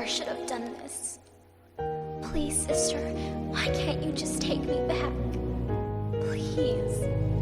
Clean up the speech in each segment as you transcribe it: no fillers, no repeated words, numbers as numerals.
never should have done this. Please, sister, why can't you just take me back? Please.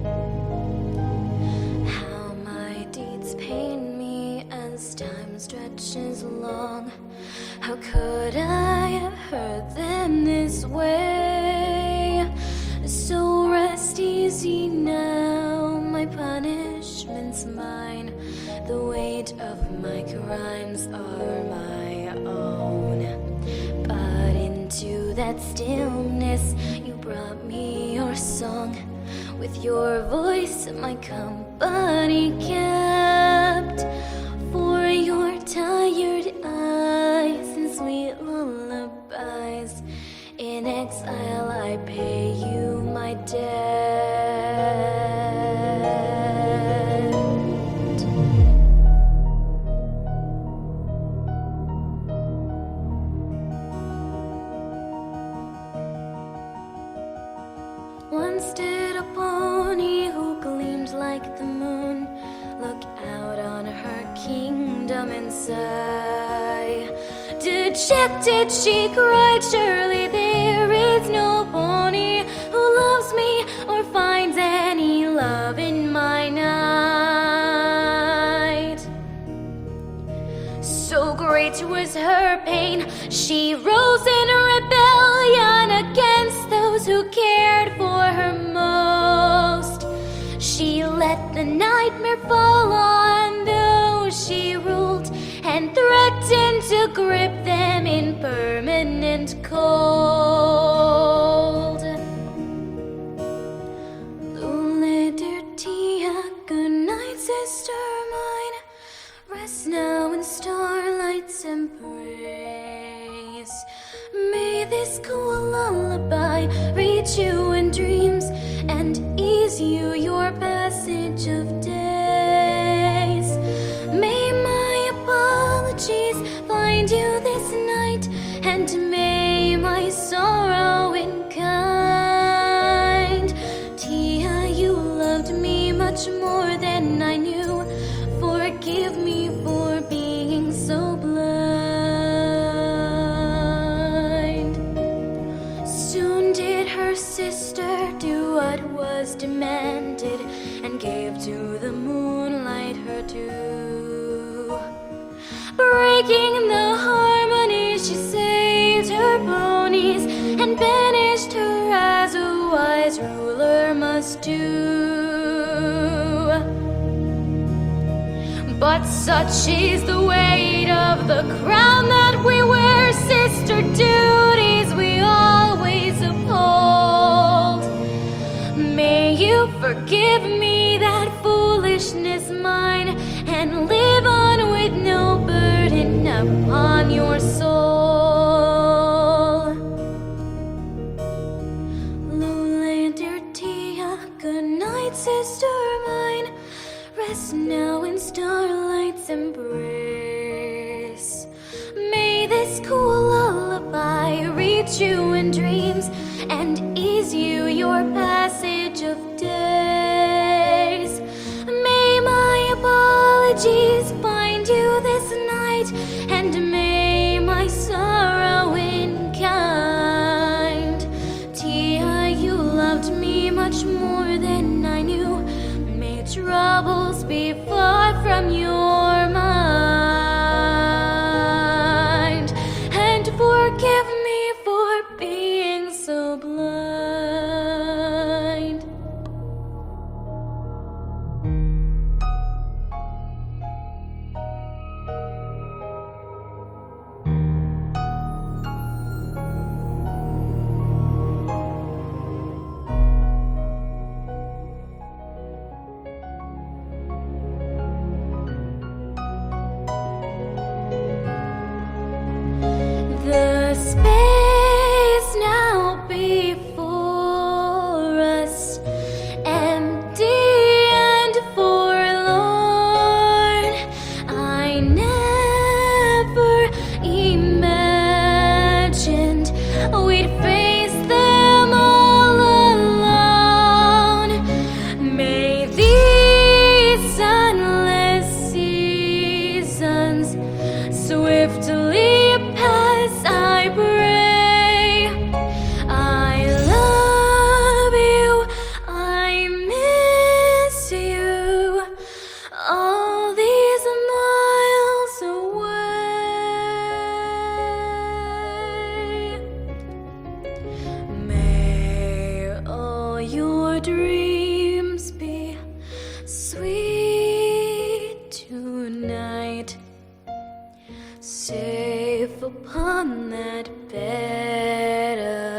How my deeds pain me as time stretches long. How could I have hurt them this way? So rest easy now, my punishment's mine. The weight of my crimes are my own. But into that stillness you brought me your song. With your voice my company kept. For your tired eyes and sweet lullabies, in exile I pay you my debt. Once did a pony who gleamed like the moon look out on her kingdom and sigh. Dejected she cried, surely there is no pony who loves me or finds any love in my night. So great was her pain, she rose in rebellion against those who cared for her most. She let the nightmare fall on those she ruled, and threatened to grip them in permanent cold. Lule dirtia, good night, sister mine. Rest now in starlight's embrace. May this cool lullaby reach you in dreams and ease you your passage of days. May my apologies find you this night, and may my sorrow in kind. Tia, you loved me much more than I knew. Forgive me for being so blind. Soon did her sister do what was demanded, and gave to the moonlight her due. Breaking the harmony, she saved her ponies and banished her as a wise ruler must do. But such is the weight of the crown that we wear, sister duties we always uphold. May you forgive me that foolishness mine, and live on with no burden upon your soul. Lule dirtia, good night, sister mine. Rest now in starlight's embrace. May this cool lullaby reach you in dreams and ease you your passage of days. May my apologies find you this night, and may my sorrow in kind. Tia, you loved me much more than I knew. May troubles be far from your mind, and forgive me for being so blind. The space now before us, empty and full. Sweet tonight, safe upon that bed